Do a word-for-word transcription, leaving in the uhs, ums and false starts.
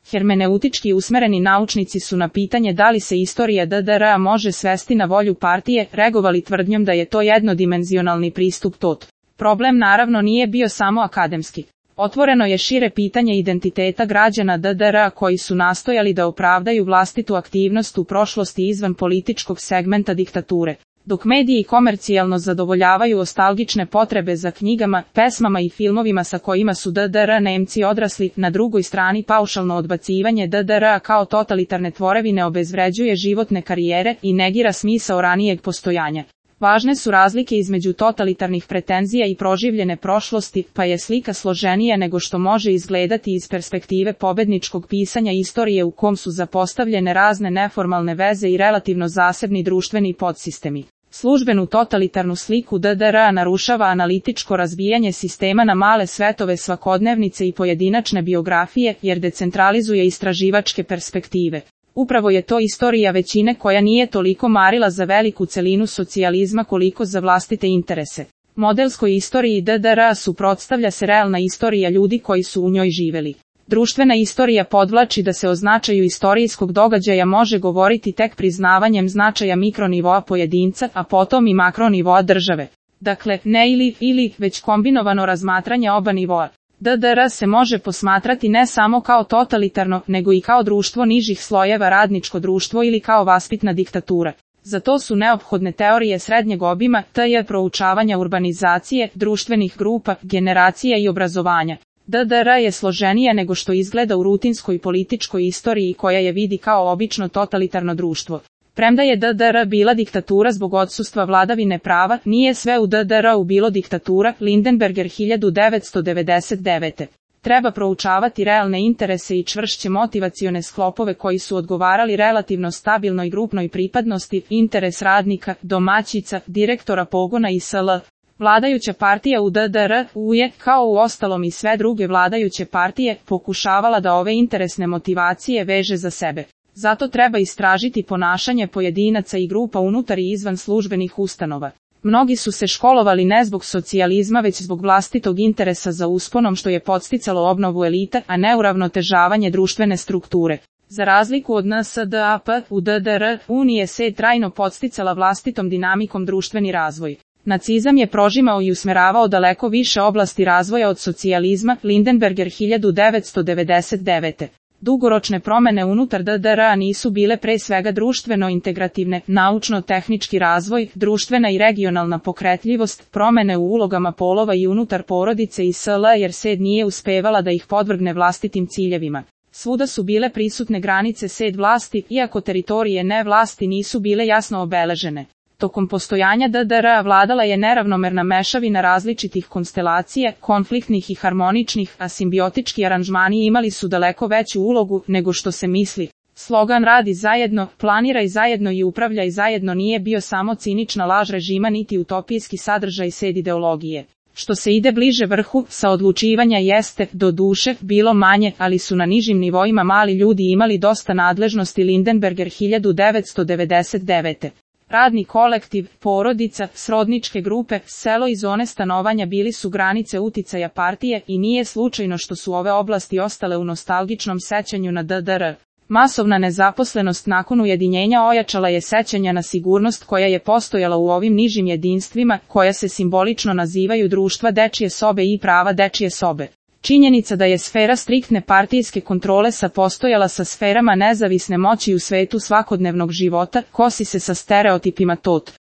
Hermeneutički usmereni naučnici su na pitanje da li se istorija D D R-a može svesti na volju partije, reagovali tvrdnjom da je to jednodimenzionalni pristup T O T. Problem naravno nije bio samo akademski. Otvoreno je šire pitanje identiteta građana D D R-a koji su nastojali da opravdaju vlastitu aktivnost u prošlosti izvan političkog segmenta diktature. Dok mediji komercijalno zadovoljavaju ostalgične potrebe za knjigama, pesmama i filmovima sa kojima su D D R Nemci odrasli, na drugoj strani paušalno odbacivanje D D R-a kao totalitarne tvorevine obezvređuje životne karijere i negira smisao ranijeg postojanja. Važne su razlike između totalitarnih pretenzija i proživljene prošlosti, pa je slika složenija nego što može izgledati iz perspektive pobedničkog pisanja istorije u kom su zapostavljene razne neformalne veze i relativno zasebni društveni podsistemi. Službenu totalitarnu sliku D D R-a narušava analitičko razbijanje sistema na male svetove svakodnevnice i pojedinačne biografije, jer decentralizuje istraživačke perspektive. Upravo je to istorija većine koja nije toliko marila za veliku celinu socijalizma koliko za vlastite interese. Modelskoj istoriji D D R-a suprotstavlja se realna istorija ljudi koji su u njoj živeli. Društvena istorija podvlači da se o značaju istorijskog događaja može govoriti tek priznavanjem značaja mikronivoa pojedinca, a potom i makronivoa države. Dakle, ne ili, ili, već kombinovano razmatranje oba nivoa. D D R se može posmatrati ne samo kao totalitarno, nego i kao društvo nižih slojeva, radničko društvo ili kao vaspitna diktatura. Za to su neophodne teorije srednjeg obima, te je proučavanja urbanizacije, društvenih grupa, generacija i obrazovanja. D D R je složenija nego što izgleda u rutinskoj političkoj istoriji koja je vidi kao obično totalitarno društvo. Premda je D D R bila diktatura zbog odsustva vladavine prava, nije sve u D D R-u bilo diktatura, Lindenberger hiljadu devetsto devedeset devete. Treba proučavati realne interese i čvršće motivacione sklopove koji su odgovarali relativno stabilnoj grupnoj pripadnosti, interes radnika, domaćica, direktora pogona i sl. Vladajuća partija u D D R-u je, kao u ostalom i sve druge vladajuće partije, pokušavala da ove interesne motivacije veže za sebe. Zato treba istražiti ponašanje pojedinaca i grupa unutar i izvan službenih ustanova. Mnogi su se školovali ne zbog socijalizma već zbog vlastitog interesa za usponom što je podsticalo obnovu elita, a ne uravnotežavanje društvene strukture. Za razliku od N S D A P, u D D R-u nije se trajno podsticala vlastitom dinamikom društveni razvoj. Nacizam je prožimao i usmeravao daleko više oblasti razvoja od socijalizma, Lindenberger hiljadu devetsto devedeset devete. Dugoročne promene unutar D D R-a nisu bile pre svega društveno-integrativne, naučno-tehnički razvoj, društvena i regionalna pokretljivost, promene u ulogama polova i unutar porodice i sl. Jer sed nije uspevala da ih podvrgne vlastitim ciljevima. Svuda su bile prisutne granice sed vlasti, iako teritorije ne vlasti nisu bile jasno obeležene. Tokom postojanja D D R-a vladala je neravnomerna mešavina različitih konstelacija, konfliktnih i harmoničnih, a simbiotički aranžmani imali su daleko veću ulogu nego što se misli. Slogan radi zajedno, planiraj zajedno i upravljaj zajedno nije bio samo cinična laž režima niti utopijski sadržaj sed ideologije. Što se ide bliže vrhu, sa odlučivanja jeste, do duše, bilo manje, ali su na nižim nivoima mali ljudi imali dosta nadležnosti Lindenberger hiljadu devetsto devedeset devete. Radni kolektiv, porodica, srodničke grupe, selo i zone stanovanja bili su granice uticaja partije i nije slučajno što su ove oblasti ostale u nostalgičnom sećanju na D D R. Masovna nezaposlenost nakon ujedinjenja ojačala je sećanja na sigurnost koja je postojala u ovim nižim jedinstvima, koja se simbolično nazivaju društva dečije sobe i prava dečije sobe. Činjenica da je sfera striktne partijske kontrole sapostojala sa sferama nezavisne moći u svetu svakodnevnog života, kosi se sa stereotipima T O T.